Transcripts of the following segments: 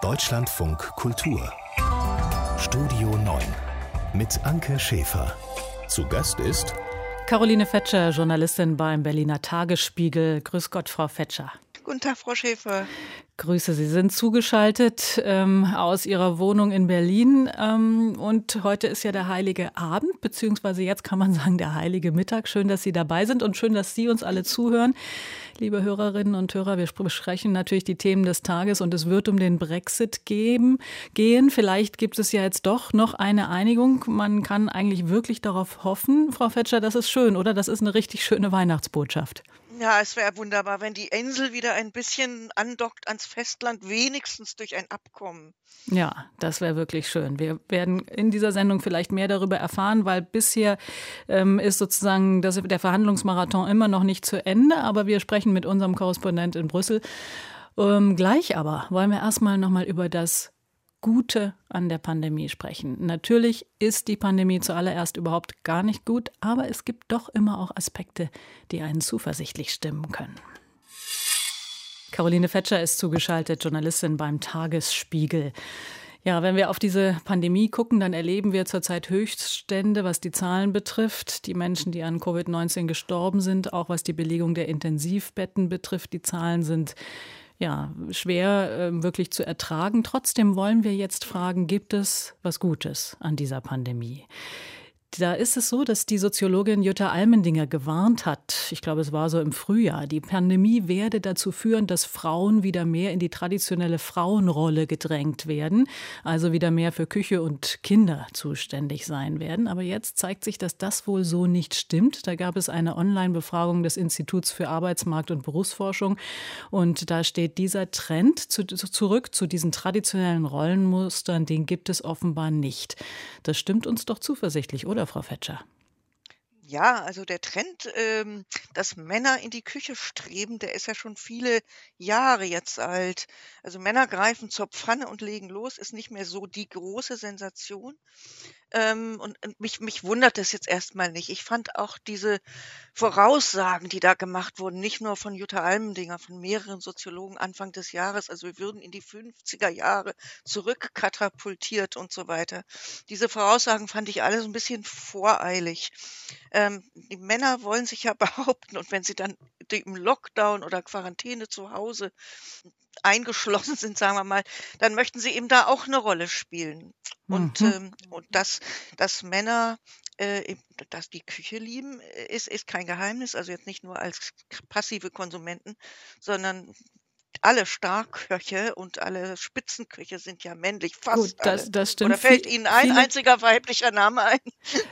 Deutschlandfunk Kultur Studio 9 mit Anke Schäfer. Zu Gast ist Caroline Fetscher, Journalistin beim Berliner Tagesspiegel. Grüß Gott, Frau Fetscher. Guten Tag, Frau Schäfer. Grüße, Sie sind zugeschaltet aus Ihrer Wohnung in Berlin. Und heute ist ja der Heilige Abend, beziehungsweise jetzt kann man sagen, der Heilige Mittag. Schön, dass Sie dabei sind und schön, dass Sie uns alle zuhören. Liebe Hörerinnen und Hörer, wir besprechen natürlich die Themen des Tages und es wird um den Brexit gehen. Vielleicht gibt es ja jetzt doch noch eine Einigung. Man kann eigentlich wirklich darauf hoffen, Frau Fetscher, das ist schön, oder? Das ist eine richtig schöne Weihnachtsbotschaft. Ja, es wäre wunderbar, wenn die Insel wieder ein bisschen andockt ans Festland, wenigstens durch ein Abkommen. Ja, das wäre wirklich schön. Wir werden in dieser Sendung vielleicht mehr darüber erfahren, weil bisher ist sozusagen der Verhandlungsmarathon immer noch nicht zu Ende. Aber wir sprechen mit unserem Korrespondent in Brüssel. Gleich aber wollen wir erstmal nochmal über das Gute an der Pandemie sprechen. Natürlich ist die Pandemie zuallererst überhaupt gar nicht gut, aber es gibt doch immer auch Aspekte, die einen zuversichtlich stimmen können. Caroline Fetscher ist zugeschaltet, Journalistin beim Tagesspiegel. Ja, wenn wir auf diese Pandemie gucken, dann erleben wir zurzeit Höchststände, was die Zahlen betrifft. Die Menschen, die an Covid-19 gestorben sind, auch was die Belegung der Intensivbetten betrifft. Die Zahlen sind schwer wirklich zu ertragen. Trotzdem wollen wir jetzt fragen, gibt es was Gutes an dieser Pandemie? Da ist es so, dass die Soziologin Jutta Almendinger gewarnt hat, ich glaube, es war so im Frühjahr, die Pandemie werde dazu führen, dass Frauen wieder mehr in die traditionelle Frauenrolle gedrängt werden, also wieder mehr für Küche und Kinder zuständig sein werden. Aber jetzt zeigt sich, dass das wohl so nicht stimmt. Da gab es eine Online-Befragung des Instituts für Arbeitsmarkt- und Berufsforschung und da steht dieser Trend zurück zu diesen traditionellen Rollenmustern, den gibt es offenbar nicht. Das stimmt uns doch zuversichtlich, oder, Frau Fetscher? Ja, also der Trend, dass Männer in die Küche streben, der ist ja schon viele Jahre jetzt alt. Also Männer greifen zur Pfanne und legen los, ist nicht mehr so die große Sensation. Und mich wundert das jetzt erstmal nicht. Ich fand auch diese Voraussagen, die da gemacht wurden, nicht nur von Jutta Almendinger, von mehreren Soziologen Anfang des Jahres, also wir würden in die 50er Jahre zurückkatapultiert und so weiter. Diese Voraussagen fand ich alle so ein bisschen voreilig. Die Männer wollen sich ja behaupten und wenn sie dann im Lockdown oder Quarantäne zu Hause eingeschlossen sind, sagen wir mal, dann möchten sie eben da auch eine Rolle spielen. Und dass Männer dass die Küche lieben, ist kein Geheimnis. Also jetzt nicht nur als passive Konsumenten, sondern alle Starköche und alle Spitzenköche sind ja männlich, fast Gut, alle. das stimmt. Oder fällt Ihnen ein einziger weiblicher Name ein?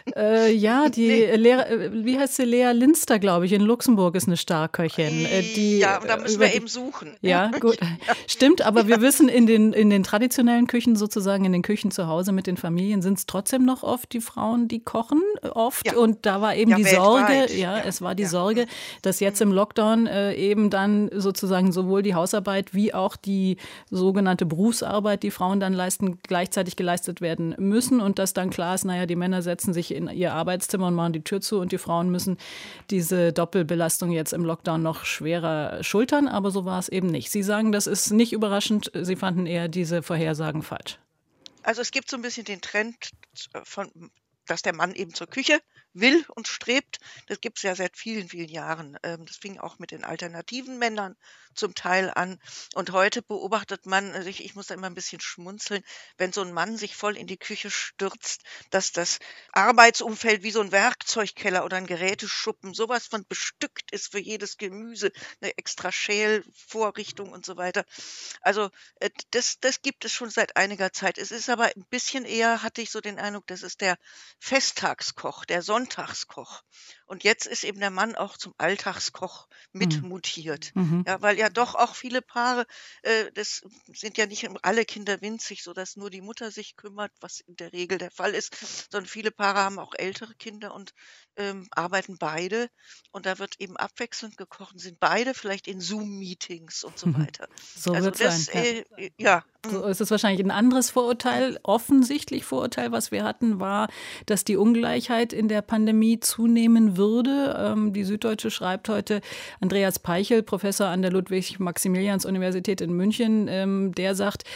Wie heißt sie? Lea Linster, glaube ich, in Luxemburg ist eine Starköchin. Ja, und da müssen wir eben suchen. Ja, gut. Stimmt, aber wir wissen, in den traditionellen Küchen sozusagen, in den Küchen zu Hause mit den Familien sind es trotzdem noch oft die Frauen, die kochen, oft. Ja. Und da war eben die Sorge, es war die Sorge, dass jetzt im Lockdown eben dann sozusagen sowohl die Hausarbeit wie auch die sogenannte Berufsarbeit, die Frauen dann leisten, gleichzeitig geleistet werden müssen und dass dann klar ist, die Männer setzen sich in ihr Arbeitszimmer und machen die Tür zu und die Frauen müssen diese Doppelbelastung jetzt im Lockdown noch schwerer schultern, aber so war es eben nicht. Sie sagen, das ist nicht überraschend, Sie fanden eher diese Vorhersagen falsch. Also es gibt so ein bisschen den Trend dass der Mann eben zur Küche will und strebt. Das gibt es ja seit vielen, vielen Jahren. Das fing auch mit den alternativen Männern zum Teil an. Und heute beobachtet man, also ich muss da immer ein bisschen schmunzeln, wenn so ein Mann sich voll in die Küche stürzt, dass das Arbeitsumfeld wie so ein Werkzeugkeller oder ein Geräteschuppen sowas von bestückt ist für jedes Gemüse, eine extra Schälvorrichtung und so weiter. Also das gibt es schon seit einiger Zeit. Es ist aber ein bisschen eher, hatte ich so den Eindruck, das ist der Festtagskoch, der Sonntagskoch. Und jetzt ist eben der Mann auch zum Alltagskoch mitmutiert. Ja, weil ja doch auch viele Paare, das sind ja nicht alle Kinder winzig, sodass nur die Mutter sich kümmert, was in der Regel der Fall ist, sondern viele Paare haben auch ältere Kinder und arbeiten beide. Und da wird eben abwechselnd gekocht und sind beide vielleicht in Zoom-Meetings und so weiter. So Also wird es sein. Ja. So ist es wahrscheinlich ein anderes Vorurteil. Offensichtlich Vorurteil, was wir hatten, war, dass die Ungleichheit in der Pandemie zunehmen würde. Die Süddeutsche schreibt heute, Andreas Peichel, Professor an der Ludwig-Maximilians-Universität in München, der sagt,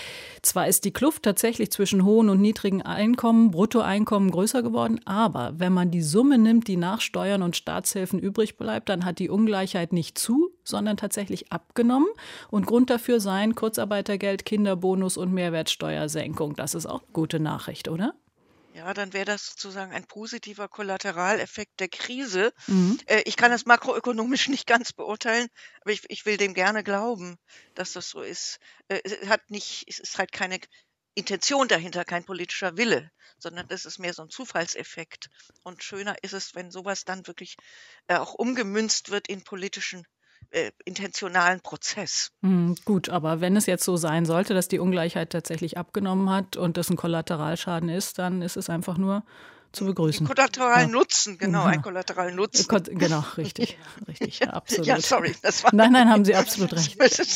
Zwar ist die Kluft tatsächlich zwischen hohen und niedrigen Einkommen, Bruttoeinkommen größer geworden, aber wenn man die Summe nimmt, die nach Steuern und Staatshilfen übrig bleibt, dann hat die Ungleichheit nicht zu, sondern tatsächlich abgenommen. Und Grund dafür seien Kurzarbeitergeld, Kinderbonus und Mehrwertsteuersenkung. Das ist auch eine gute Nachricht, oder? Ja, dann wäre das sozusagen ein positiver Kollateraleffekt der Krise. Mhm. Ich kann das makroökonomisch nicht ganz beurteilen, aber ich will dem gerne glauben, dass das so ist. Es ist halt keine Intention dahinter, kein politischer Wille, sondern das ist mehr so ein Zufallseffekt. Und schöner ist es, wenn sowas dann wirklich auch umgemünzt wird in politischen, intentionalen Prozess. Gut, aber wenn es jetzt so sein sollte, dass die Ungleichheit tatsächlich abgenommen hat und das ein Kollateralschaden ist, dann ist es einfach nur zu begrüßen. Kollateralen Ja. Nutzen, genau, ein Ja. Kollateralen Nutzen. Genau, richtig, Ja, absolut. ja, sorry, das war. Nein, haben Sie absolut recht. Das ist-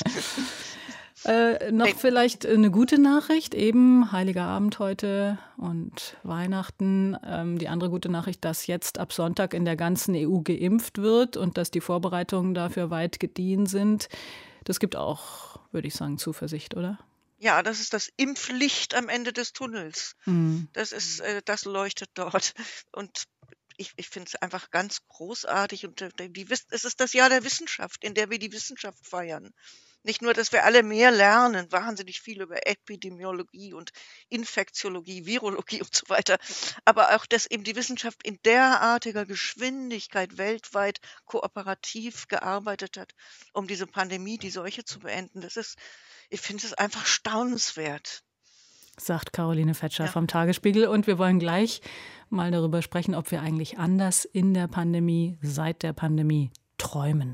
Noch vielleicht eine gute Nachricht, eben Heiliger Abend heute und Weihnachten. Die andere gute Nachricht, dass jetzt ab Sonntag in der ganzen EU geimpft wird und dass die Vorbereitungen dafür weit gediehen sind. Das gibt auch, würde ich sagen, Zuversicht, oder? Ja, das ist das Impflicht am Ende des Tunnels. Mhm. Das leuchtet dort. Und ich finde es einfach ganz großartig. Und es ist das Jahr der Wissenschaft, in der wir die Wissenschaft feiern. Nicht nur, dass wir alle mehr lernen, wahnsinnig viel über Epidemiologie und Infektiologie, Virologie und so weiter, aber auch, dass eben die Wissenschaft in derartiger Geschwindigkeit weltweit kooperativ gearbeitet hat, um diese Pandemie, die Seuche zu beenden. Ich finde es einfach staunenswert. Sagt Caroline Fetscher Ja. vom Tagesspiegel. Und wir wollen gleich mal darüber sprechen, ob wir eigentlich anders in der Pandemie, seit der Pandemie träumen.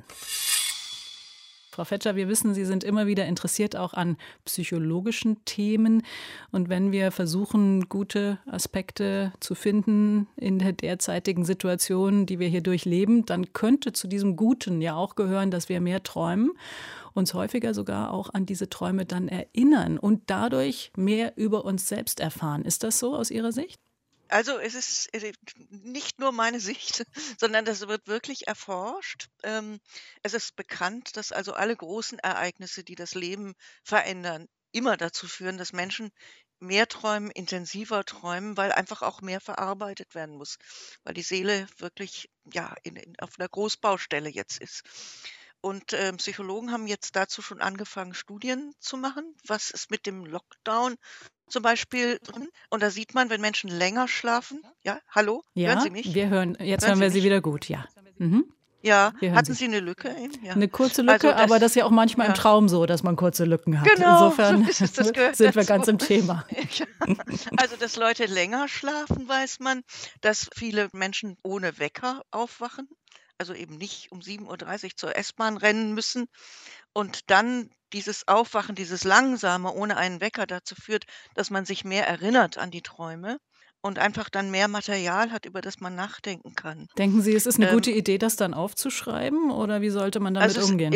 Frau Fetscher, wir wissen, Sie sind immer wieder interessiert auch an psychologischen Themen. Und wenn wir versuchen, gute Aspekte zu finden in der derzeitigen Situation, die wir hier durchleben, dann könnte zu diesem Guten ja auch gehören, dass wir mehr träumen, uns häufiger sogar auch an diese Träume dann erinnern und dadurch mehr über uns selbst erfahren. Ist das so aus Ihrer Sicht? Also es ist nicht nur meine Sicht, sondern das wird wirklich erforscht. Es ist bekannt, dass also alle großen Ereignisse, die das Leben verändern, immer dazu führen, dass Menschen mehr träumen, intensiver träumen, weil einfach auch mehr verarbeitet werden muss, weil die Seele wirklich ja auf einer Großbaustelle jetzt ist. Und Psychologen haben jetzt dazu schon angefangen, Studien zu machen. Was ist mit dem Lockdown zum Beispiel drin? Und da sieht man, wenn Menschen länger schlafen. Ja, hallo? Hören Ja, Sie mich? jetzt Hören hören wir Sie Sie mich? wieder gut, ja. Mhm. Ja, Wir hören hatten Sie. Sie eine Lücke eben? Ja. Eine kurze Also Lücke, aber das ist ja auch manchmal im ja. Traum so, dass man kurze Lücken hat. Genau, Insofern so ist es, das gehört sind wir dazu. ganz im Thema. Ja. Also, dass Leute länger schlafen, weiß man, dass viele Menschen ohne Wecker aufwachen, also eben nicht um 7:30 Uhr zur S-Bahn rennen müssen. Und dann dieses Aufwachen, dieses Langsame ohne einen Wecker dazu führt, dass man sich mehr erinnert an die Träume und einfach dann mehr Material hat, über das man nachdenken kann. Denken Sie, es ist eine gute Ähm, Idee, das dann aufzuschreiben oder wie sollte man damit also, es ist umgehen?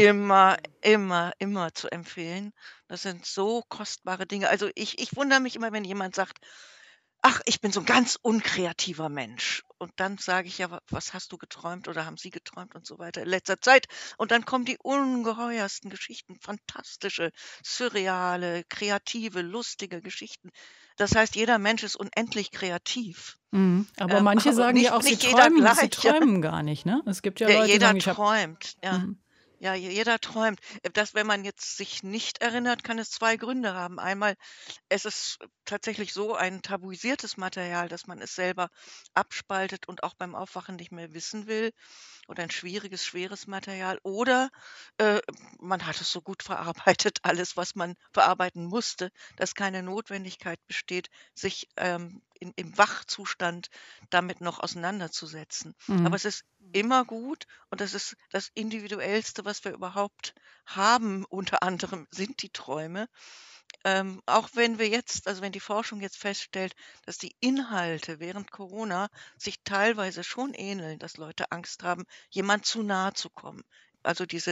immer zu empfehlen. Das sind so kostbare Dinge. Also, ich wundere mich immer, wenn jemand sagt: „Ach, ich bin so 'n ganz unkreativer Mensch.“ Und dann sage ich: „Ja, was hast du geträumt oder haben Sie geträumt und so weiter in letzter Zeit?“ Und dann kommen die ungeheuersten Geschichten, fantastische, surreale, kreative, lustige Geschichten. Das heißt, jeder Mensch ist unendlich kreativ, Aber manche aber sagen ja auch, nicht jeder sie gleich, ja. träumen gar nicht, ne? Es gibt ja Leute, die Jeder sagen, ich habe träumt, ja. mhm. Ja, jeder träumt. Dass wenn man jetzt sich nicht erinnert, kann es 2 Gründe haben. Einmal, es ist tatsächlich so ein tabuisiertes Material, dass man es selber abspaltet und auch beim Aufwachen nicht mehr wissen will oder ein schwieriges, schweres Material. Oder, äh, man hat es so gut verarbeitet, alles, was man verarbeiten musste, dass keine Notwendigkeit besteht, sich, im Wachzustand damit noch auseinanderzusetzen. Aber Mhm. es ist immer gut und das ist das Individuellste, was wir überhaupt haben, unter anderem sind die Träume. Auch wenn wir jetzt wenn die Forschung jetzt feststellt, dass die Inhalte während Corona sich teilweise schon ähneln, dass Leute Angst haben, jemand zu nahe zu kommen. Also dieses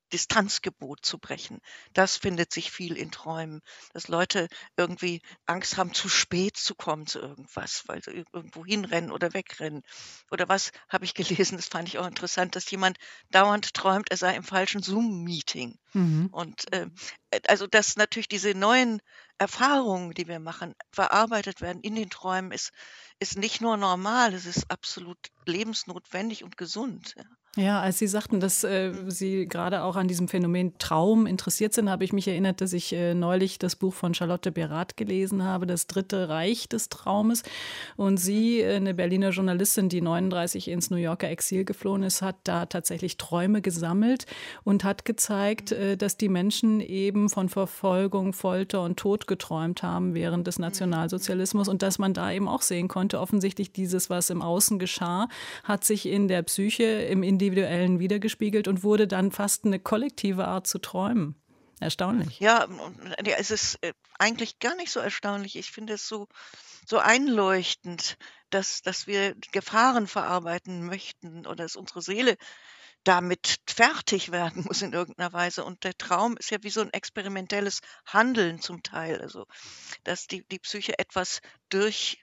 Distanzgebot zu brechen. Das findet sich viel in Träumen, dass Leute irgendwie Angst haben, zu spät zu kommen zu irgendwas, weil sie irgendwo hinrennen oder wegrennen. Oder was habe ich gelesen, das fand ich auch interessant, dass jemand dauernd träumt, er sei im falschen Zoom-Meeting. Mhm. Und also, dass natürlich diese neuen Erfahrungen, die wir machen, verarbeitet werden in den Träumen, ist nicht nur normal, es ist absolut lebensnotwendig und gesund. Ja. Ja, als Sie sagten, dass Mhm. Sie gerade auch an diesem Phänomen Traum interessiert sind, habe ich mich erinnert, dass ich neulich das Buch von Charlotte Berath gelesen habe, Das Dritte Reich des Traumes. Und Mhm. sie, eine Berliner Journalistin, die 39 ins New Yorker Exil geflohen ist, hat da tatsächlich Träume gesammelt und hat gezeigt, Mhm. dass die Menschen eben von Verfolgung, Folter und Tod geträumt haben während des Mhm. Mhm. Nationalsozialismus und dass man da eben auch sehen konnte, offensichtlich dieses, was im Außen geschah, hat sich in der Psyche, im Individuellen wiedergespiegelt und wurde dann fast eine kollektive Art zu träumen. Erstaunlich. Ja, ja, es ist eigentlich gar nicht so erstaunlich. Ich finde es so einleuchtend, dass wir Gefahren verarbeiten möchten oder dass unsere Seele damit fertig werden muss in irgendeiner Weise. Und der Traum ist ja wie so ein experimentelles Handeln zum Teil. Also, dass die Psyche etwas durch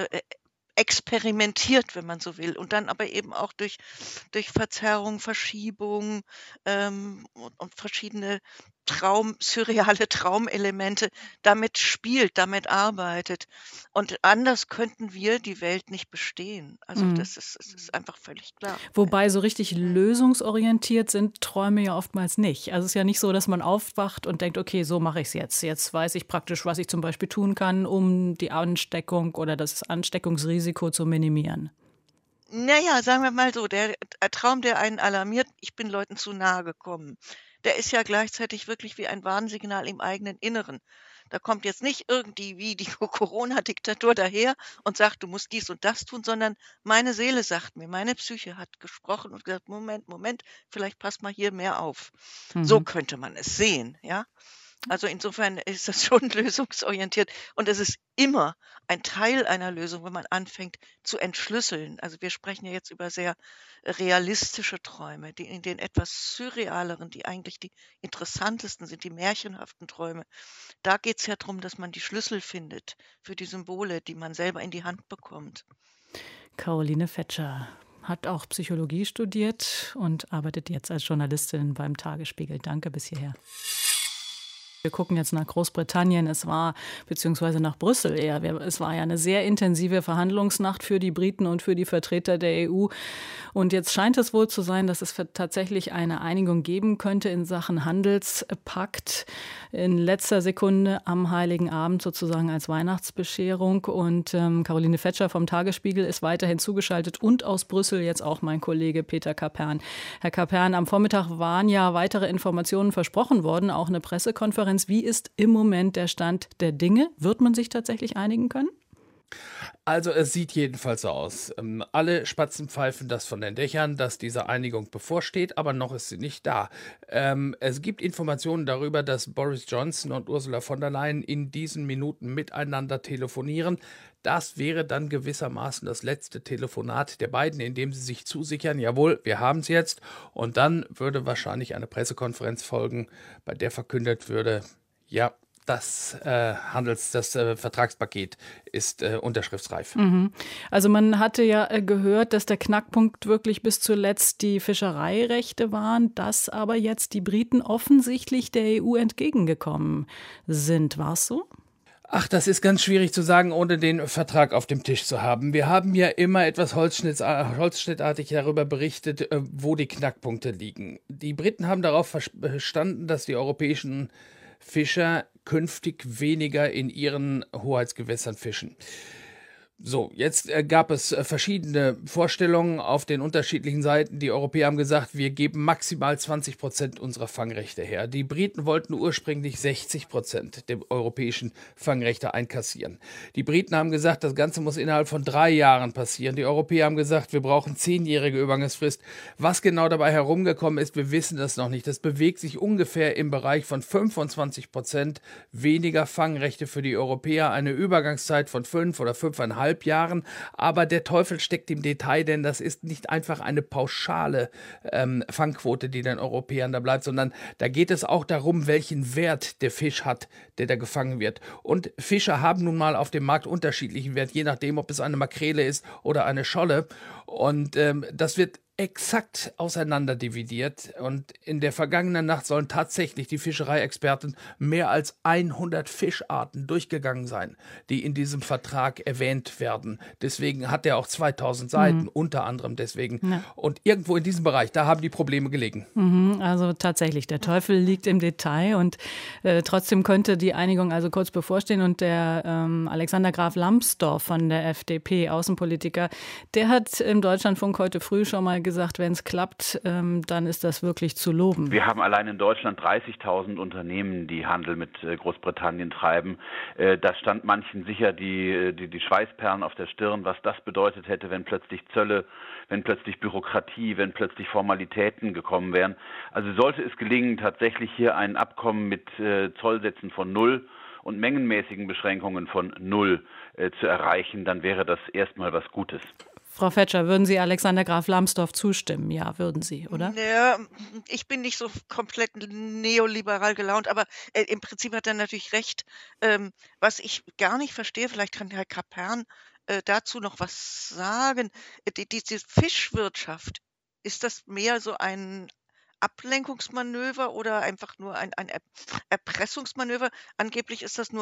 experimentiert, wenn man so will, und dann aber eben auch durch Verzerrung, Verschiebung, und verschiedene surreale Traumelemente damit spielt, damit arbeitet. Und anders könnten wir die Welt nicht bestehen. Also, Mhm. es ist einfach völlig klar, ja. Wobei so richtig Mhm. lösungsorientiert sind Träume ja oftmals nicht. Also es ist ja nicht so, dass man aufwacht und denkt, okay, so mache ich es jetzt. Jetzt weiß ich praktisch, was ich zum Beispiel tun kann, um die Ansteckung oder das Ansteckungsrisiko zu minimieren. Na ja, sagen wir mal so, der Traum, der einen alarmiert: „Ich bin Leuten zu nahe gekommen“, der ist ja gleichzeitig wirklich wie ein Warnsignal im eigenen Inneren. Da kommt jetzt nicht irgendwie wie die Corona-Diktatur daher und sagt: „Du musst dies und das tun“, sondern meine Seele sagt mir, meine Psyche hat gesprochen und gesagt: „Moment, Moment, vielleicht passt mal hier mehr auf.“ So Mhm. könnte man es sehen, ja? Also, insofern ist das schon lösungsorientiert und es ist immer ein Teil einer Lösung, wenn man anfängt zu entschlüsseln. Also, wir sprechen ja jetzt über sehr realistische Träume, die in den etwas surrealeren, die eigentlich die interessantesten sind, die märchenhaften Träume. Da geht es ja drum, dass man die Schlüssel findet für die Symbole, die man selber in die Hand bekommt. Caroline Fetscher hat auch Psychologie studiert und arbeitet jetzt als Journalistin beim Tagesspiegel. Danke bis hierher. Wir gucken jetzt nach Großbritannien. Es war beziehungsweise nach Brüssel eher. Es war ja eine sehr intensive Verhandlungsnacht für die Briten und für die Vertreter der EU. Und jetzt scheint es wohl zu sein, dass es tatsächlich eine Einigung geben könnte in Sachen Handelspakt in letzter Sekunde am Heiligen Abend sozusagen als Weihnachtsbescherung. Und Caroline Fetscher vom Tagesspiegel ist weiterhin zugeschaltet und aus Brüssel jetzt auch mein Kollege Peter Kapern. Herr Kapern, am Vormittag waren ja weitere Informationen versprochen worden, auch eine Pressekonferenz. Wie ist im Moment der Stand der Dinge? Wird man sich tatsächlich einigen können? Also es sieht jedenfalls so aus. Alle Spatzen pfeifen das von den Dächern, dass diese Einigung bevorsteht, aber noch ist sie nicht da. Es gibt Informationen darüber, dass Boris Johnson und Ursula von der Leyen in diesen Minuten miteinander telefonieren. Das wäre dann gewissermaßen das letzte Telefonat der beiden, in dem sie sich zusichern, jawohl, wir haben es jetzt. Und dann würde wahrscheinlich eine Pressekonferenz folgen, bei der verkündet würde, ja, das Vertragspaket ist unterschriftsreif. Mhm. Also man hatte ja gehört, dass der Knackpunkt wirklich bis zuletzt die Fischereirechte waren, dass aber jetzt die Briten offensichtlich der EU entgegengekommen sind. War es so? Ach, das ist ganz schwierig zu sagen, ohne den Vertrag auf dem Tisch zu haben. Wir haben ja immer etwas holzschnittartig darüber berichtet, wo die Knackpunkte liegen. Die Briten haben darauf verstanden, dass die europäischen Fischer künftig weniger in ihren Hoheitsgewässern fischen. So, jetzt gab es verschiedene Vorstellungen auf den unterschiedlichen Seiten. Die Europäer haben gesagt, wir geben maximal 20% unserer Fangrechte her. Die Briten wollten ursprünglich 60% der europäischen Fangrechte einkassieren. Die Briten haben gesagt, das Ganze muss innerhalb von 3 Jahren passieren. Die Europäer haben gesagt, wir brauchen 10-jährige Übergangsfrist. Was genau dabei herumgekommen ist, wir wissen das noch nicht. Das bewegt sich ungefähr im Bereich von 25% weniger Fangrechte für die Europäer. Eine Übergangszeit von 5 oder 5,5 Halbjahren. Aber der Teufel steckt im Detail, denn das ist nicht einfach eine pauschale Fangquote, die den Europäern da bleibt, sondern da geht es auch darum, welchen Wert der Fisch hat, der da gefangen wird. Und Fische haben nun mal auf dem Markt unterschiedlichen Wert, je nachdem, ob es eine Makrele ist oder eine Scholle. Und das wird exakt auseinander dividiert. Und in der vergangenen Nacht sollen tatsächlich die Fischereiexperten mehr als 100 Fischarten durchgegangen sein, die in diesem Vertrag erwähnt werden. Deswegen hat er auch 2000 Seiten, unter anderem deswegen. Ja. Und irgendwo in diesem Bereich, da haben die Probleme gelegen. Also tatsächlich, der Teufel liegt im Detail und trotzdem könnte die Einigung also kurz bevorstehen. Und der Alexander Graf Lambsdorff von der FDP, Außenpolitiker, der hat im Deutschlandfunk heute früh schon mal gesagt, wenn es klappt, dann ist das wirklich zu loben. Wir haben allein in Deutschland 30.000 Unternehmen, die Handel mit Großbritannien treiben. Da stand manchen sicher die Schweißperlen auf der Stirn, was das bedeutet hätte, wenn plötzlich Zölle, wenn plötzlich Bürokratie, wenn plötzlich Formalitäten gekommen wären. Also sollte es gelingen, tatsächlich hier ein Abkommen mit Zollsätzen von 0 und mengenmäßigen Beschränkungen von 0 zu erreichen, dann wäre das erstmal was Gutes. Frau Fetscher, würden Sie Alexander Graf Lambsdorff zustimmen? Ja, würden Sie, oder? Ja, ich bin nicht so komplett neoliberal gelaunt, aber im Prinzip hat er natürlich recht. Was ich gar nicht verstehe, vielleicht kann Herr Kapern dazu noch was sagen. Diese Fischwirtschaft, ist das mehr so ein Ablenkungsmanöver oder einfach nur ein Erpressungsmanöver? Angeblich ist das nur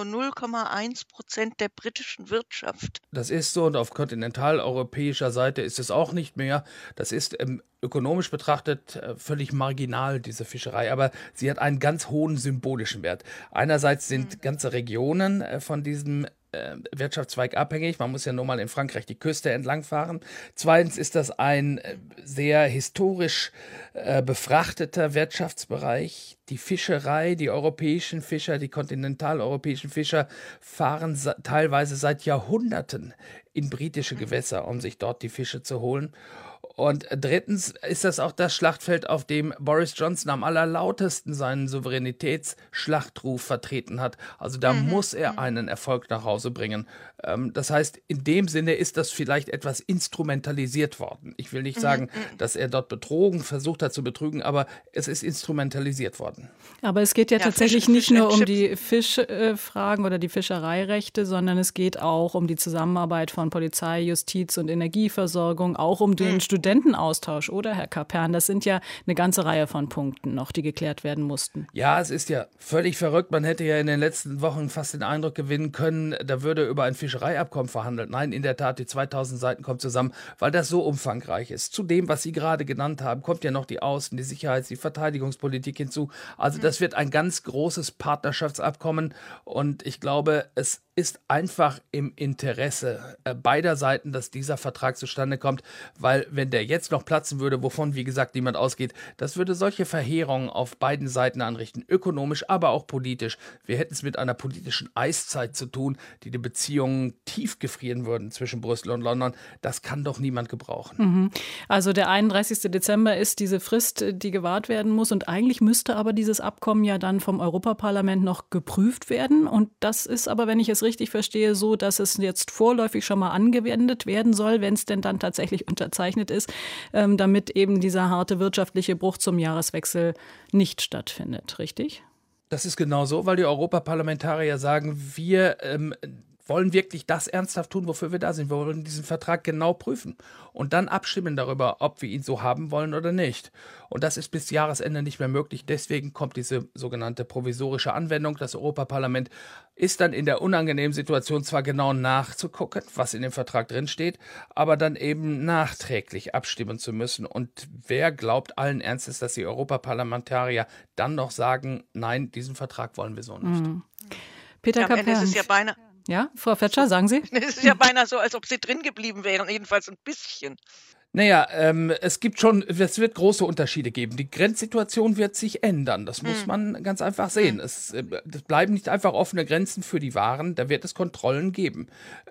0,1% der britischen Wirtschaft. Das ist so und auf kontinentaleuropäischer Seite ist es auch nicht mehr. Das ist ökonomisch betrachtet völlig marginal, diese Fischerei, aber sie hat einen ganz hohen symbolischen Wert. Einerseits sind ganze Regionen von diesem Wirtschaftszweig abhängig. Man muss ja nur mal in Frankreich die Küste entlangfahren. Zweitens ist das ein sehr historisch befrachteter Wirtschaftsbereich. Die Fischerei, die europäischen Fischer, die kontinentaleuropäischen Fischer fahren teilweise seit Jahrhunderten in britische Gewässer, um sich dort die Fische zu holen. Und drittens ist das auch das Schlachtfeld, auf dem Boris Johnson am allerlautesten seinen Souveränitätsschlachtruf vertreten hat. Also da muss er einen Erfolg nach Hause bringen. Das heißt, in dem Sinne ist das vielleicht etwas instrumentalisiert worden. Ich will nicht sagen, dass er dort versucht hat zu betrügen, aber es ist instrumentalisiert worden. Aber es geht ja tatsächlich nicht nur um die Fischfragen oder die Fischereirechte, sondern es geht auch um die Zusammenarbeit von Polizei, Justiz und Energieversorgung, auch um den Studentenaustausch, oder Herr Kapern? Das sind ja eine ganze Reihe von Punkten noch, die geklärt werden mussten. Ja, es ist ja völlig verrückt. Man hätte ja in den letzten Wochen fast den Eindruck gewinnen können, da würde über ein Fischereiabkommen verhandelt. Nein, in der Tat, die 2000 Seiten kommen zusammen, weil das so umfangreich ist. Zu dem, was Sie gerade genannt haben, kommt ja noch die Außen-, die Sicherheits-, die Verteidigungspolitik hinzu. Also das wird ein ganz großes Partnerschaftsabkommen und ich glaube, es ist einfach im Interesse beider Seiten, dass dieser Vertrag zustande kommt, weil wenn der jetzt noch platzen würde, wovon, wie gesagt, niemand ausgeht, das würde solche Verheerungen auf beiden Seiten anrichten, ökonomisch, aber auch politisch. Wir hätten es mit einer politischen Eiszeit zu tun, die Beziehungen tief gefrieren würden zwischen Brüssel und London. Das kann doch niemand gebrauchen. Also der 31. Dezember ist diese Frist, die gewahrt werden muss und eigentlich müsste aber dieses Abkommen ja dann vom Europaparlament noch geprüft werden und das ist aber, wenn ich es richtig verstehe, so, dass es jetzt vorläufig schon mal angewendet werden soll, wenn es denn dann tatsächlich unterzeichnet ist, damit eben dieser harte wirtschaftliche Bruch zum Jahreswechsel nicht stattfindet, richtig? Das ist genau so, weil die Europaparlamentarier sagen, wir wollen wirklich das ernsthaft tun, wofür wir da sind. Wir wollen diesen Vertrag genau prüfen und dann abstimmen darüber, ob wir ihn so haben wollen oder nicht. Und das ist bis Jahresende nicht mehr möglich. Deswegen kommt diese sogenannte provisorische Anwendung. Das Europaparlament ist dann in der unangenehmen Situation, zwar genau nachzugucken, was in dem Vertrag drinsteht, aber dann eben nachträglich abstimmen zu müssen. Und wer glaubt allen Ernstes, dass die Europaparlamentarier dann noch sagen, nein, diesen Vertrag wollen wir so nicht. Peter Kapern. Am Ende ist es ja beinahe. Ja, Frau Fetscher, sagen Sie? Es ist ja beinahe so, als ob sie drin geblieben wären, jedenfalls ein bisschen. Naja, es wird große Unterschiede geben. Die Grenzsituation wird sich ändern. Das muss man ganz einfach sehen. Es bleiben nicht einfach offene Grenzen für die Waren. Da wird es Kontrollen geben.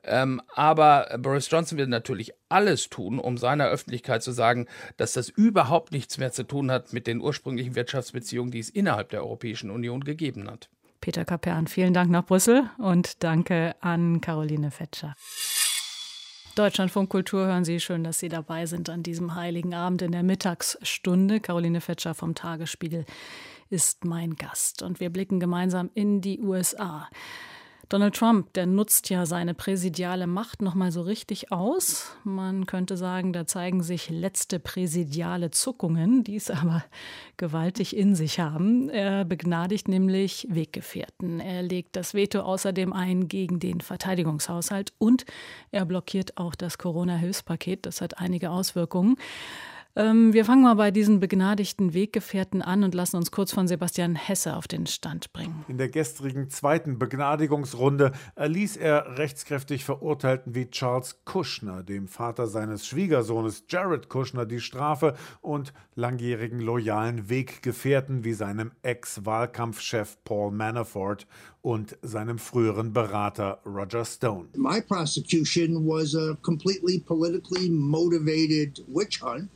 Aber Boris Johnson wird natürlich alles tun, um seiner Öffentlichkeit zu sagen, dass das überhaupt nichts mehr zu tun hat mit den ursprünglichen Wirtschaftsbeziehungen, die es innerhalb der Europäischen Union gegeben hat. Peter Kapern, vielen Dank nach Brüssel und danke an Caroline Fetscher. Deutschlandfunk Kultur hören Sie. Schön, dass Sie dabei sind an diesem heiligen Abend in der Mittagsstunde. Caroline Fetscher vom Tagesspiegel ist mein Gast. Und wir blicken gemeinsam in die USA. Donald Trump, der nutzt ja seine präsidiale Macht noch mal so richtig aus. Man könnte sagen, da zeigen sich letzte präsidiale Zuckungen, die es aber gewaltig in sich haben. Er begnadigt nämlich Weggefährten. Er legt das Veto außerdem ein gegen den Verteidigungshaushalt und er blockiert auch das Corona-Hilfspaket. Das hat einige Auswirkungen. Wir fangen mal bei diesen begnadigten Weggefährten an und lassen uns kurz von Sebastian Hesse auf den Stand bringen. In der gestrigen zweiten Begnadigungsrunde erließ er rechtskräftig Verurteilten wie Charles Kushner, dem Vater seines Schwiegersohnes Jared Kushner, die Strafe und langjährigen loyalen Weggefährten wie seinem Ex-Wahlkampfchef Paul Manafort und seinem früheren Berater Roger Stone. My prosecution was a completely politically motivated witch hunt.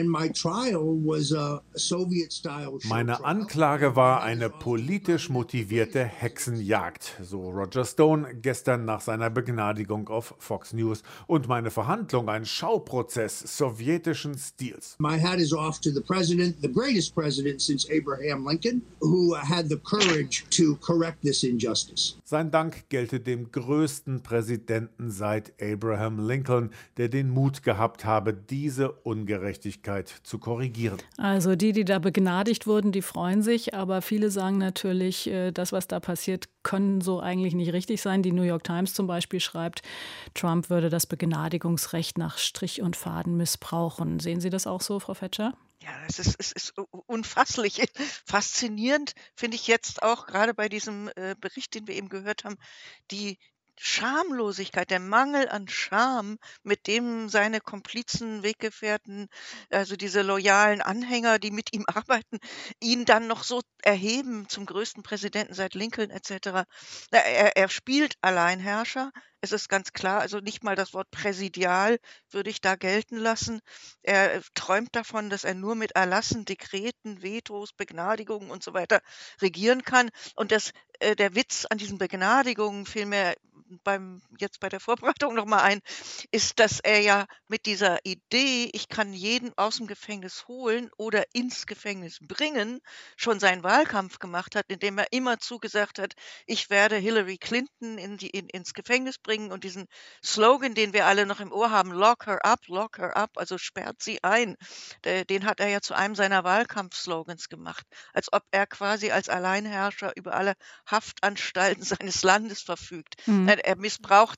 Meine Anklage war eine politisch motivierte Hexenjagd, so Roger Stone gestern nach seiner Begnadigung auf Fox News. Und meine Verhandlung ein Schauprozess sowjetischen Stils. My hat is off to the president, the greatest president since Abraham Lincoln, who had the courage to correct this injustice. Sein Dank gelte dem größten Präsidenten seit Abraham Lincoln, der den Mut gehabt habe, diese Ungerechtigkeit zu korrigieren. Also die da begnadigt wurden, die freuen sich, aber viele sagen natürlich, das, was da passiert, kann so eigentlich nicht richtig sein. Die New York Times zum Beispiel schreibt, Trump würde das Begnadigungsrecht nach Strich und Faden missbrauchen. Sehen Sie das auch so, Frau Fetscher? Ja, es ist unfasslich faszinierend, finde ich jetzt auch, gerade bei diesem Bericht, den wir eben gehört haben, die Schamlosigkeit, der Mangel an Scham, mit dem seine Komplizen, Weggefährten, also diese loyalen Anhänger, die mit ihm arbeiten, ihn dann noch so erheben zum größten Präsidenten seit Lincoln etc. Er spielt Alleinherrscher. Es ist ganz klar, also nicht mal das Wort präsidial würde ich da gelten lassen. Er träumt davon, dass er nur mit Erlassen, Dekreten, Vetos, Begnadigungen und so weiter regieren kann. Und der Witz an diesen Begnadigungen, vielmehr jetzt bei der Vorbereitung nochmal ein, ist, dass er ja mit dieser Idee, ich kann jeden aus dem Gefängnis holen oder ins Gefängnis bringen, schon seinen Wahlkampf gemacht hat, indem er immer zugesagt hat, ich werde Hillary Clinton ins Gefängnis bringen und diesen Slogan, den wir alle noch im Ohr haben, lock her up, also sperrt sie ein, den hat er ja zu einem seiner Wahlkampfslogans gemacht, als ob er quasi als Alleinherrscher über alle Haftanstalten seines Landes verfügt. Er missbraucht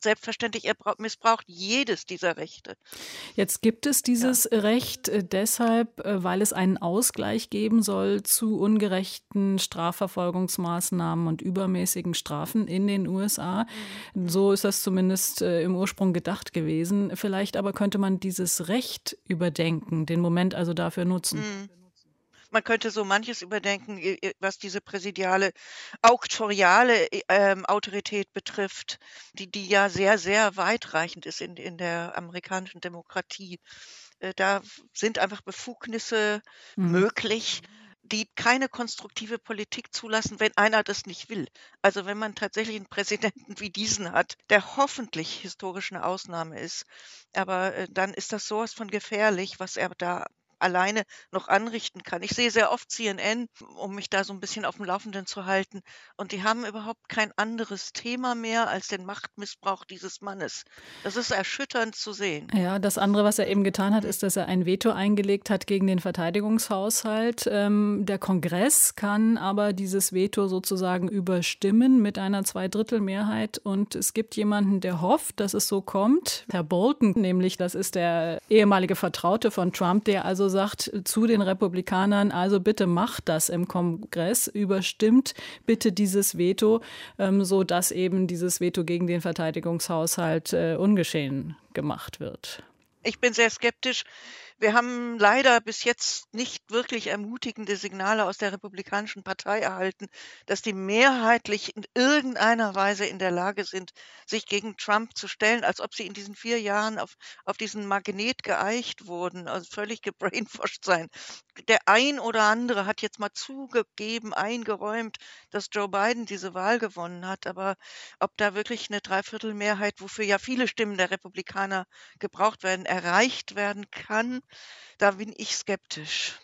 jedes dieser Rechte. Jetzt gibt es dieses Recht deshalb, weil es einen Ausgleich geben soll zu ungerechten Strafverfolgungsmaßnahmen und übermäßigen Strafen in den USA. So ist das zumindest im Ursprung gedacht gewesen. Vielleicht aber könnte man dieses Recht überdenken, den Moment also dafür nutzen. Man könnte so manches überdenken, was diese präsidiale, auktoriale Autorität betrifft, die ja sehr, sehr weitreichend ist in der amerikanischen Demokratie. Da sind einfach Befugnisse möglich, die keine konstruktive Politik zulassen, wenn einer das nicht will. Also wenn man tatsächlich einen Präsidenten wie diesen hat, der hoffentlich historisch eine Ausnahme ist, aber dann ist das sowas von gefährlich, was er da alleine noch anrichten kann. Ich sehe sehr oft CNN, um mich da so ein bisschen auf dem Laufenden zu halten. Und die haben überhaupt kein anderes Thema mehr als den Machtmissbrauch dieses Mannes. Das ist erschütternd zu sehen. Ja, das andere, was er eben getan hat, ist, dass er ein Veto eingelegt hat gegen den Verteidigungshaushalt. Der Kongress kann aber dieses Veto sozusagen überstimmen mit einer Zweidrittelmehrheit. Und es gibt jemanden, der hofft, dass es so kommt. Herr Bolton, nämlich, das ist der ehemalige Vertraute von Trump, der also sagt zu den Republikanern, also bitte macht das im Kongress, überstimmt bitte dieses Veto, sodass eben dieses Veto gegen den Verteidigungshaushalt ungeschehen gemacht wird. Ich bin sehr skeptisch, Wir haben leider bis jetzt nicht wirklich ermutigende Signale aus der Republikanischen Partei erhalten, dass die mehrheitlich in irgendeiner Weise in der Lage sind, sich gegen Trump zu stellen, als ob sie in diesen 4 Jahren auf diesen Magnet geeicht wurden, also völlig gebrainwashed sein. Der ein oder andere hat jetzt mal zugegeben, eingeräumt, dass Joe Biden diese Wahl gewonnen hat, aber ob da wirklich eine Dreiviertelmehrheit, wofür ja viele Stimmen der Republikaner gebraucht werden, erreicht werden kann, da bin ich skeptisch.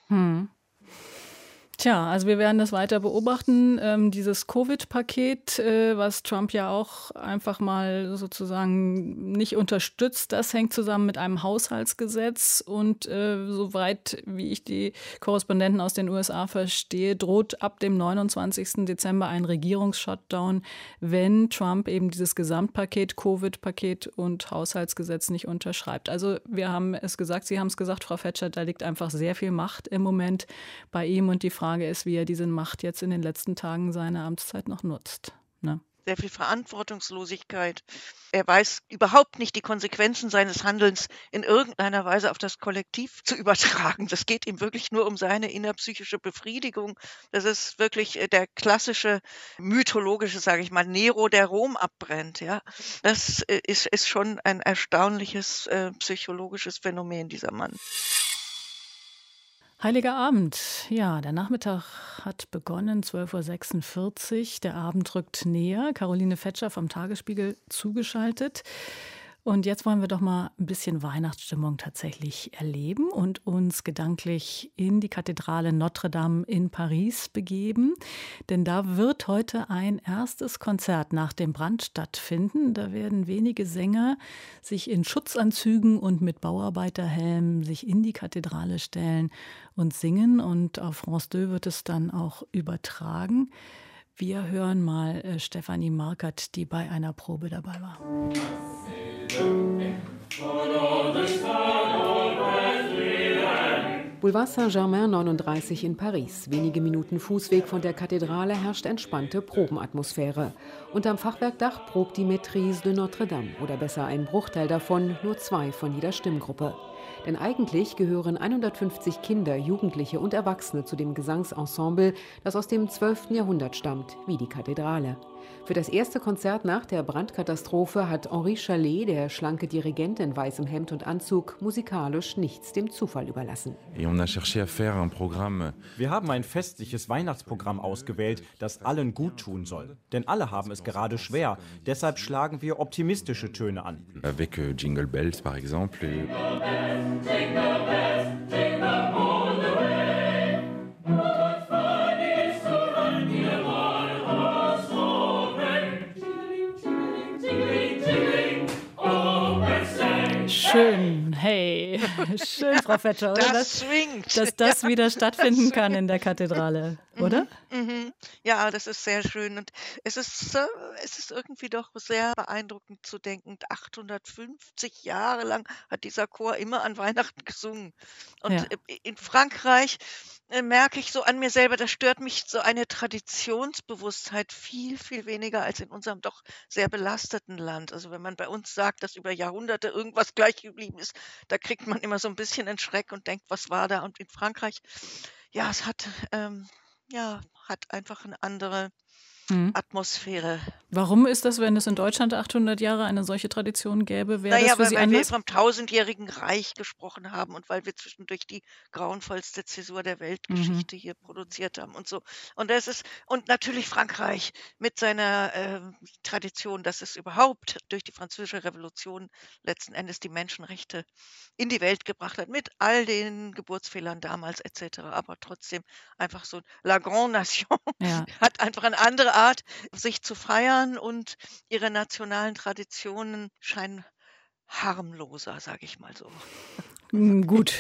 Tja, also wir werden das weiter beobachten. Dieses Covid-Paket, was Trump ja auch einfach mal sozusagen nicht unterstützt, das hängt zusammen mit einem Haushaltsgesetz. Und soweit, wie ich die Korrespondenten aus den USA verstehe, droht ab dem 29. Dezember ein Regierungsshutdown, wenn Trump eben dieses Gesamtpaket, Covid-Paket und Haushaltsgesetz nicht unterschreibt. Also wir haben es gesagt, Sie haben es gesagt, Frau Fetscher, da liegt einfach sehr viel Macht im Moment bei ihm und die Frage ist, wie er diese Macht jetzt in den letzten Tagen seiner Amtszeit noch nutzt. Ne? Sehr viel Verantwortungslosigkeit. Er weiß überhaupt nicht, die Konsequenzen seines Handelns in irgendeiner Weise auf das Kollektiv zu übertragen. Das geht ihm wirklich nur um seine innerpsychische Befriedigung. Das ist wirklich der klassische mythologische, sage ich mal, Nero, der Rom abbrennt. Ja, das ist schon ein erstaunliches psychologisches Phänomen, dieser Mann. Heiliger Abend. Ja, der Nachmittag hat begonnen, 12:46 Uhr. Der Abend rückt näher. Caroline Fetscher vom Tagesspiegel zugeschaltet. Und jetzt wollen wir doch mal ein bisschen Weihnachtsstimmung tatsächlich erleben und uns gedanklich in die Kathedrale Notre Dame in Paris begeben. Denn da wird heute ein erstes Konzert nach dem Brand stattfinden. Da werden wenige Sänger sich in Schutzanzügen und mit Bauarbeiterhelmen sich in die Kathedrale stellen und singen. Und auf France 2 wird es dann auch übertragen. Wir hören mal Stefanie Markert, die bei einer Probe dabei war. Boulevard Saint-Germain 39 in Paris. Wenige Minuten Fußweg von der Kathedrale herrscht entspannte Probenatmosphäre. Unterm Fachwerkdach probt die Maîtrise de Notre Dame. Oder besser ein Bruchteil davon, nur 2 von jeder Stimmgruppe. Denn eigentlich gehören 150 Kinder, Jugendliche und Erwachsene zu dem Gesangsensemble, das aus dem 12. Jahrhundert stammt, wie die Kathedrale. Für das erste Konzert nach der Brandkatastrophe hat Henri Chalet, der schlanke Dirigent in weißem Hemd und Anzug, musikalisch nichts dem Zufall überlassen. Wir haben ein festliches Weihnachtsprogramm ausgewählt, das allen gut tun soll. Denn alle haben es gerade schwer. Deshalb schlagen wir optimistische Töne an. Avec Jingle Bells, par exemple. Schön, hey, schön, Frau Fetscher, oder? Das swingt. Dass das wieder stattfinden kann in der Kathedrale, oder? Ja, das ist sehr schön und es ist irgendwie doch sehr beeindruckend zu denken, 850 Jahre lang hat dieser Chor immer an Weihnachten gesungen. Und Ja. In Frankreich merke ich so an mir selber, da stört mich so eine Traditionsbewusstheit viel, viel weniger als in unserem doch sehr belasteten Land. Also wenn man bei uns sagt, dass über Jahrhunderte irgendwas gleich geblieben ist, da kriegt man immer so ein bisschen einen Schreck und denkt, was war da? Und in Frankreich, ja, es hat einfach eine andere Atmosphäre. Warum ist das, wenn es in Deutschland 800 Jahre eine solche Tradition gäbe, wäre das Naja, für Sie weil wir anders? vom tausendjährigen Reich gesprochen haben und weil wir zwischendurch die grauenvollste Zäsur der Weltgeschichte hier produziert haben und so. Und natürlich Frankreich mit seiner Tradition, dass es überhaupt durch die Französische Revolution letzten Endes die Menschenrechte in die Welt gebracht hat, mit all den Geburtsfehlern damals etc. Aber trotzdem einfach so La Grande Nation Ja. hat einfach eine andere Art, sich zu feiern und ihre nationalen Traditionen scheinen harmloser, sage ich mal so. Gut,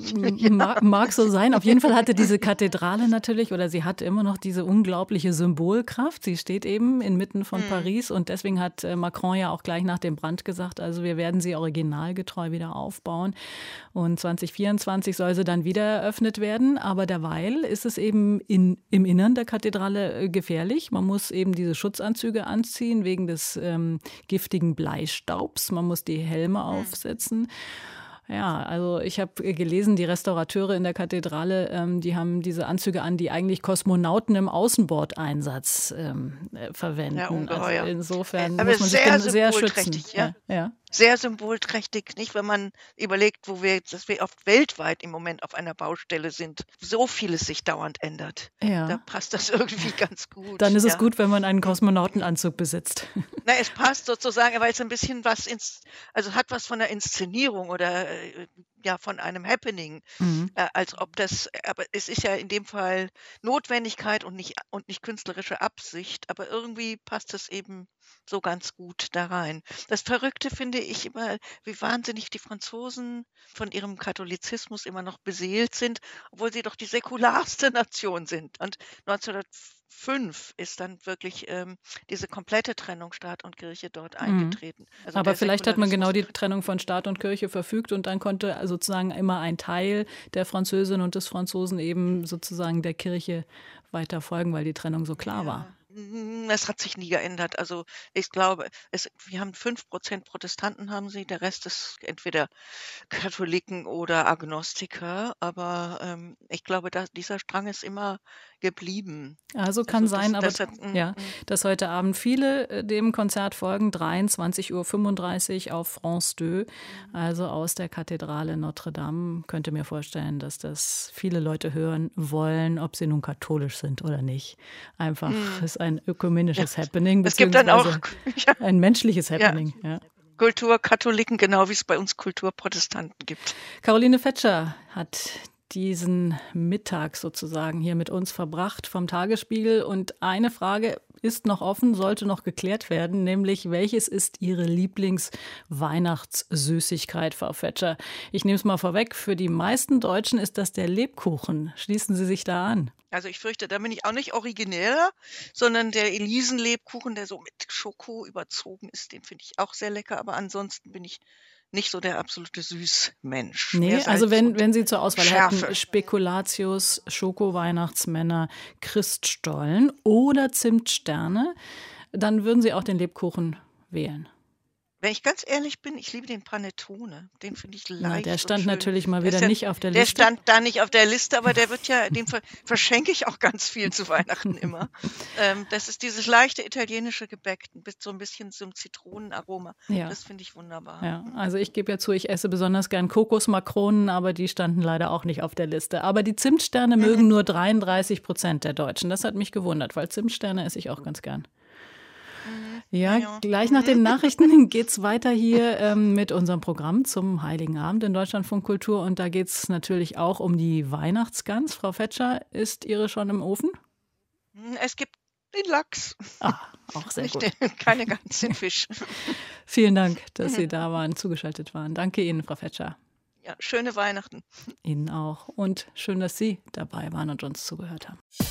mag so sein. Auf jeden Fall hatte diese Kathedrale natürlich, oder sie hat immer noch diese unglaubliche Symbolkraft. Sie steht eben inmitten von Paris und deswegen hat Macron ja auch gleich nach dem Brand gesagt, also wir werden sie originalgetreu wieder aufbauen und 2024 soll sie dann wieder eröffnet werden. Aber derweil ist es eben im Innern der Kathedrale gefährlich. Man muss eben diese Schutzanzüge anziehen wegen des giftigen Bleistaubs. Man muss die Helme aufsetzen. Ja, also ich habe gelesen, die Restaurateure in der Kathedrale, die haben diese Anzüge an, die eigentlich Kosmonauten im Außenbordeinsatz verwenden. Ja, ungeheuer. Also insofern Aber muss man sich sehr schützen. Ja. Sehr symbolträchtig, nicht, wenn man überlegt, dass wir oft weltweit im Moment auf einer Baustelle sind. So vieles sich dauernd ändert. Ja. Da passt das irgendwie ganz gut. Dann ist es gut, wenn man einen Kosmonautenanzug besitzt. Na, es passt sozusagen, weil es ein bisschen also hat was von der Inszenierung oder von einem Happening, als ob aber es ist ja in dem Fall Notwendigkeit und nicht künstlerische Absicht, aber irgendwie passt es eben so ganz gut da rein. Das Verrückte finde ich immer, wie wahnsinnig die Franzosen von ihrem Katholizismus immer noch beseelt sind, obwohl sie doch die säkularste Nation sind. Und 1905 ist dann wirklich diese komplette Trennung Staat und Kirche dort eingetreten. Also aber vielleicht hat man genau die Säkularismus- Trennung von Staat und Kirche verfügt und dann konnte sozusagen immer ein Teil der Französin und des Franzosen eben sozusagen der Kirche weiter folgen, weil die Trennung so klar war. Es hat sich nie geändert. Also ich glaube, wir haben 5% Protestanten haben sie, der Rest ist entweder Katholiken oder Agnostiker, aber ich glaube, dieser Strang ist immer geblieben. Also kann sein, aber hat, dass heute Abend viele dem Konzert folgen, 23:35 Uhr auf France 2, also aus der Kathedrale Notre Dame. Könnte mir vorstellen, dass das viele Leute hören wollen, ob sie nun katholisch sind oder nicht. Einfach ist ein ökumenisches Happening, es gibt dann auch ein menschliches Happening. Ja. Kulturkatholiken, genau wie es bei uns Kulturprotestanten gibt. Caroline Fetscher hat diesen Mittag sozusagen hier mit uns verbracht vom Tagesspiegel. Und eine Frage ist noch offen, sollte noch geklärt werden, nämlich welches ist Ihre Lieblingsweihnachtssüßigkeit, Frau Fetscher? Ich nehme es mal vorweg, für die meisten Deutschen ist das der Lebkuchen. Schließen Sie sich da an? Also ich fürchte, da bin ich auch nicht origineller, sondern der Elisenlebkuchen, der so mit Schoko überzogen ist, den finde ich auch sehr lecker. Aber ansonsten bin ich nicht so der absolute Süßmensch. Nee, also wenn Sie zur Auswahl hätten, Spekulatius, Schoko-Weihnachtsmänner, Christstollen oder Zimtsterne, dann würden Sie auch den Lebkuchen wählen. Wenn ich ganz ehrlich bin, ich liebe den Panettone. Den finde ich leicht. Der stand und schön. natürlich mal wieder nicht auf der Liste. Der stand da nicht auf der Liste, aber der wird ja, den verschenke ich auch ganz viel zu Weihnachten immer. Das ist dieses leichte italienische Gebäck mit so ein bisschen so einem Zitronenaroma. Ja. Das finde ich wunderbar. Ja, also ich gebe ja zu, ich esse besonders gern Kokosmakronen, aber die standen leider auch nicht auf der Liste. Aber die Zimtsterne mögen nur 33% der Deutschen. Das hat mich gewundert, weil Zimtsterne esse ich auch ganz gern. Ja, gleich nach den Nachrichten geht's weiter hier mit unserem Programm zum Heiligen Abend in Deutschlandfunk Kultur. Und da geht's natürlich auch um die Weihnachtsgans. Frau Fetscher, ist Ihre schon im Ofen? Es gibt den Lachs. Auch sehr gut. Keine Gans, den Fisch. Vielen Dank, dass Sie da waren, zugeschaltet waren. Danke Ihnen, Frau Fetscher. Ja, schöne Weihnachten. Ihnen auch. Und schön, dass Sie dabei waren und uns zugehört haben.